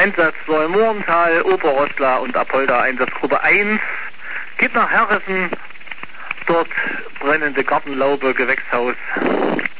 Einsatz Neumorntal, Oberrosslar und Apolda, Einsatzgruppe 1. Geht nach Herresen, dort brennende Gartenlaube, Gewächshaus.